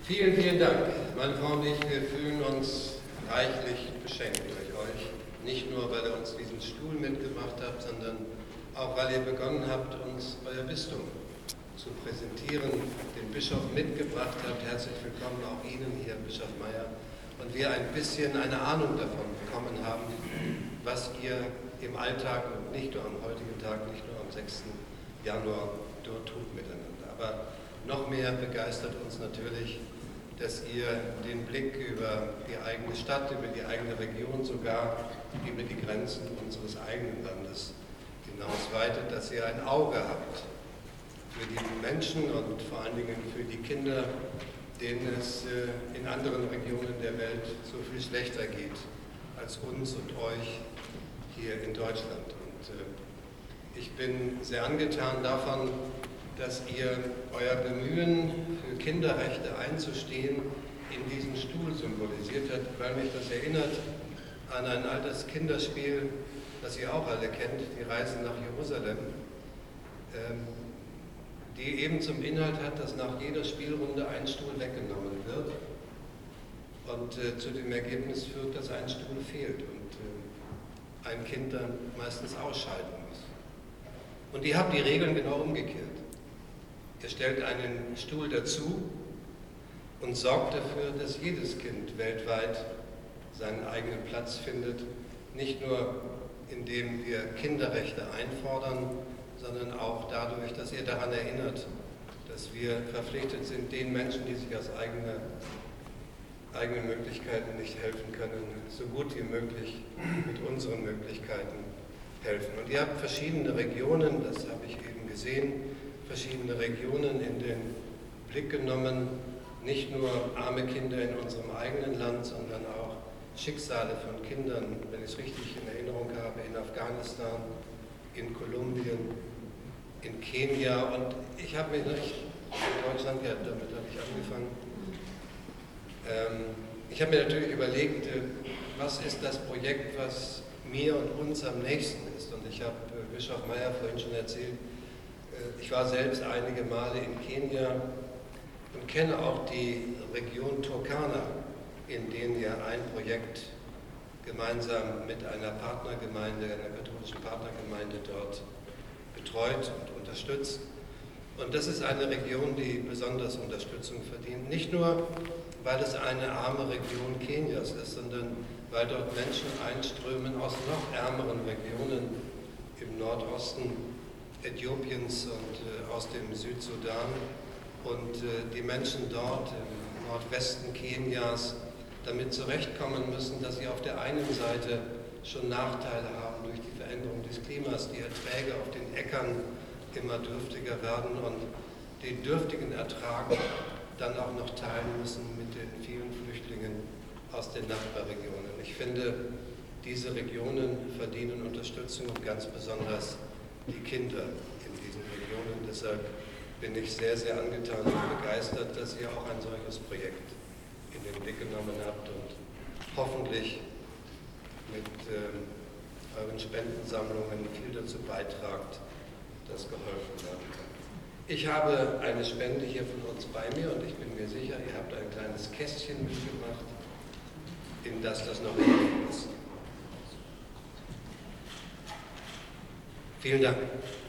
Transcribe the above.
Vielen, vielen Dank. Meine Frau und ich, wir fühlen uns reichlich beschenkt durch euch. Nicht nur, weil ihr uns diesen Stuhl mitgebracht habt, sondern auch, weil ihr begonnen habt, uns euer Bistum zu präsentieren, den Bischof mitgebracht habt. Herzlich willkommen auch Ihnen hier, Bischof Meyer. Und wir ein bisschen eine Ahnung davon bekommen haben, was ihr im Alltag und nicht nur am heutigen Tag, nicht nur am 6. Januar dort tut miteinander. Aber noch mehr begeistert uns natürlich, dass ihr den Blick über die eigene Stadt, über die eigene Region, sogar über die Grenzen unseres eigenen Landes hinaus weitet, dass ihr ein Auge habt für die Menschen und vor allen Dingen für die Kinder, denen es in anderen Regionen der Welt so viel schlechter geht als uns und euch hier in Deutschland. Und ich bin sehr angetan davon, dass ihr euer Bemühen für Kinderrechte einzustehen in diesem Stuhl symbolisiert habt, weil mich das erinnert an ein altes Kinderspiel, das ihr auch alle kennt, die Reise nach Jerusalem, die eben zum Inhalt hat, dass nach jeder Spielrunde ein Stuhl weggenommen wird und zu dem Ergebnis führt, dass ein Stuhl fehlt und ein Kind dann meistens ausscheiden muss. Und ihr habt die Regeln genau umgekehrt. Ihr stellt einen Stuhl dazu und sorgt dafür, dass jedes Kind weltweit seinen eigenen Platz findet, nicht nur indem wir Kinderrechte einfordern, sondern auch dadurch, dass ihr daran erinnert, dass wir verpflichtet sind, den Menschen, die sich aus eigenen Möglichkeiten nicht helfen können, so gut wie möglich mit unseren Möglichkeiten helfen. Und ihr habt verschiedene Regionen, das habe ich eben gesehen, verschiedene Regionen in den Blick genommen, nicht nur arme Kinder in unserem eigenen Land, sondern auch Schicksale von Kindern, wenn ich es richtig in Erinnerung habe, in Afghanistan, in Kolumbien, in Kenia. Und ich habe mir nicht, in Deutschland, ja, damit habe ich angefangen, ich habe mir natürlich überlegt, was ist das Projekt, was mir und uns am nächsten ist. Und ich habe Bischof Meyer vorhin schon erzählt, ich war selbst einige Male in Kenia und kenne auch die Region Turkana, in denen ja ein Projekt gemeinsam mit einer Partnergemeinde, einer katholischen Partnergemeinde dort betreut und unterstützt. Und das ist eine Region, die besonders Unterstützung verdient. Nicht nur, weil es eine arme Region Kenias ist, sondern weil dort Menschen einströmen aus noch ärmeren Regionen im Nordosten Äthiopiens und aus dem Südsudan. Und die Menschen dort im Nordwesten Kenias damit zurechtkommen müssen, dass sie auf der einen Seite schon Nachteile haben durch die Veränderung des Klimas, die Erträge auf den Äckern immer dürftiger werden und den dürftigen Ertrag dann auch noch teilen müssen mit den vielen Flüchtlingen aus den Nachbarregionen. Ich finde, diese Regionen verdienen Unterstützung und ganz besonders die Kinder in diesen Regionen. Deshalb bin ich sehr, sehr angetan und begeistert, dass ihr auch ein solches Projekt in den Blick genommen habt und hoffentlich mit euren Spendensammlungen viel dazu beitragt, dass geholfen werden kann. Ich habe eine Spende hier von uns bei mir und ich bin mir sicher, ihr habt ein kleines Kästchen mitgebracht, in das noch drin ist. Vielen Dank.